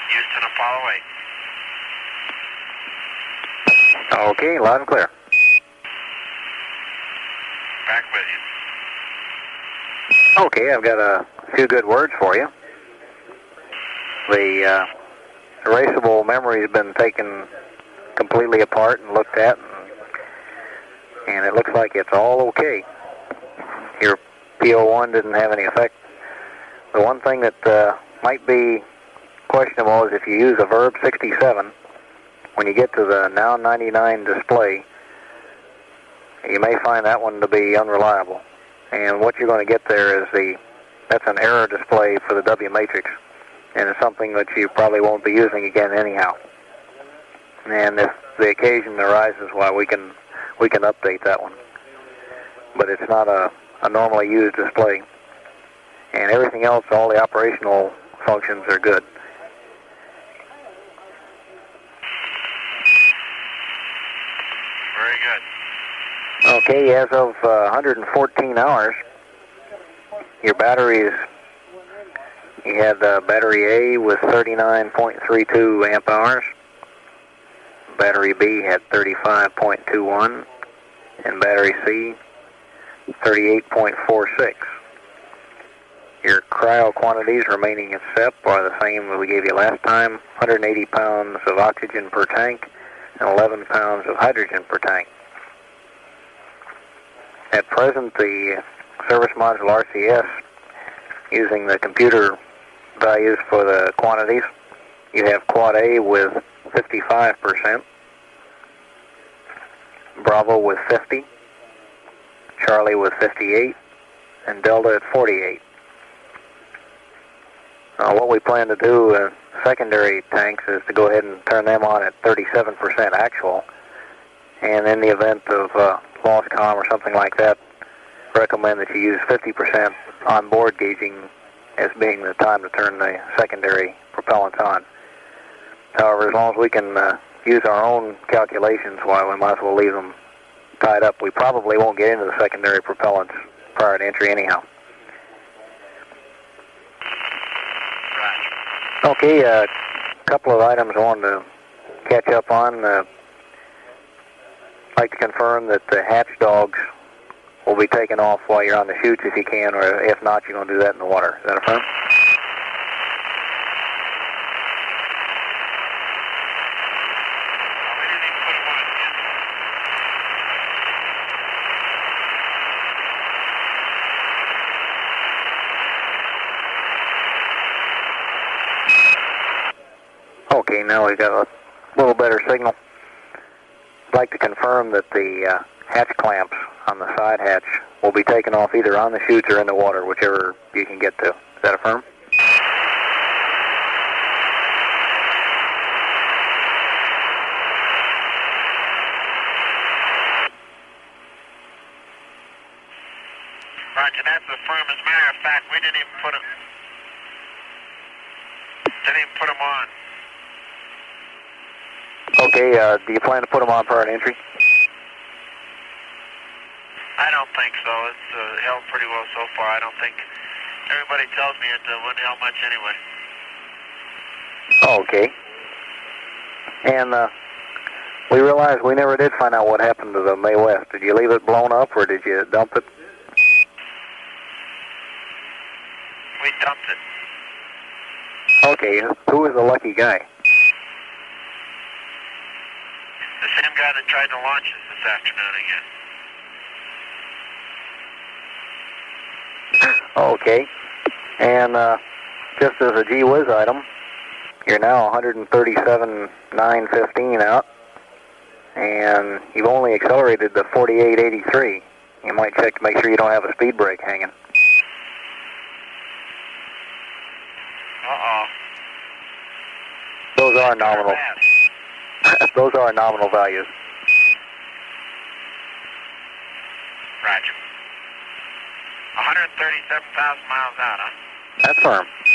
Houston, Apollo 8. Okay, loud and clear. Back with you. Okay, I've got a few good words for you. The erasable memory has been taken completely apart and looked at, and it looks like it's all okay. Your PO1 didn't have any effect. The one thing that might be questionable is if you use a Verb 67, when you get to the Now 99 display, you may find that one to be unreliable. And what you're going to get there is that's an error display for the W matrix, and it's something that you probably won't be using again anyhow. And if the occasion arises, why we can update that one. But it's not a normally used display. And everything else, all the operational functions are good. Very good. Okay, as of 114 hours, your batteries, you had battery A with 39.32 amp hours, battery B had 35.21, and battery C 38.46. Your cryo quantities remaining in SEP are the same that we gave you last time, 180 pounds of oxygen per tank and 11 pounds of hydrogen per tank. At present, the service module RCS, using the computer values for the quantities, you have Quad A with 55%, Bravo with 50, Charlie with 58, and Delta at 48. What we plan to do, secondary tanks, is to go ahead and turn them on at 37% actual, and in the event of lost comm or something like that, recommend that you use 50% on-board gauging as being the time to turn the secondary propellants on. However, as long as we can use our own calculations, why we might as well leave them tied up. We probably won't get into the secondary propellants prior to entry anyhow. Okay, a couple of items I wanted to catch up on. I'd like to confirm that the hatch dogs will be taken off while you're on the chutes if you can, or if not, you're going to do that in the water. Is that affirmed? Okay, now we've got a little better signal. I'd like to confirm that the hatch clamps on the side hatch will be taken off either on the chutes or in the water, whichever you can get to. Is that affirmed? Roger, that's affirmed. As a matter of fact, we didn't even put them on. Okay, do you plan to put them on prior to entry? I don't think so. It's held pretty well so far. I don't think. Everybody tells me it wouldn't help much anyway. Okay. And we realized we never did find out what happened to the Mae West. Did you leave it blown up or did you dump it? We dumped it. Okay, who was the lucky guy? The same guy that tried to launch us this afternoon again. Okay. And just as a gee whiz item, you're now 137,915 out, and you've only accelerated to 4883. You might check to make sure you don't have a speed brake hanging. Uh-oh. Those are nominal. Those are nominal values. Roger. 137,000 miles out, huh? That's firm.